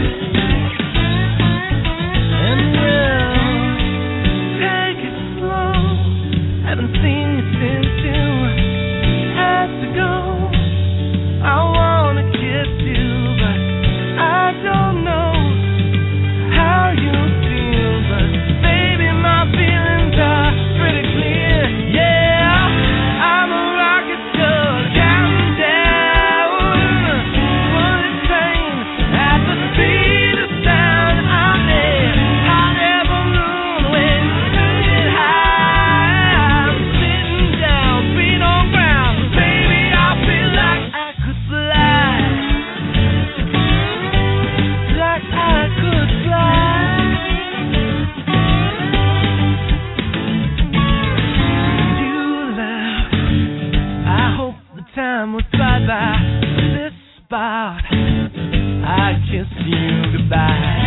And we'll take it slow. Haven't seen you since you had to go. I wanna kiss you, but I don't know how you feel. But baby, my feelings are pretty clear. Yeah, I'm a rocket star counting down. Bullet train at the speed of sound. I'm there, hot air balloon when you get high. I'm sitting down, feet on ground. Baby, I feel like I could fly. Like I could fly. You laugh. I hope the time will fly by this spot. I kiss you goodbye.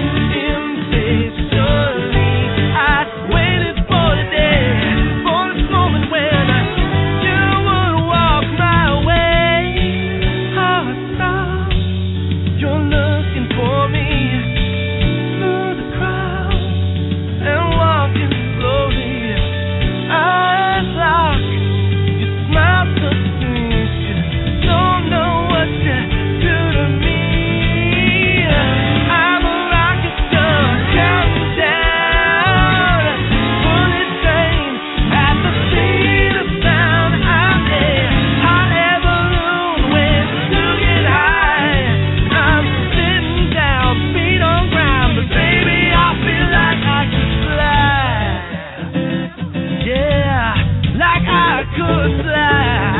Impatiently, I waited for the day, for this moment when you would walk my way. Oh, stop. You're looking for me through the crowd and walking slowly. Eyes locked, you smile so sweet. You don't know what to do to me. I'm a rocket star counting down. Bullet train at the speed of sound. I'm there, hot air balloon when you get high. I'm sitting down, feet on ground, but baby, I feel like I could fly. Yeah, like I could fly.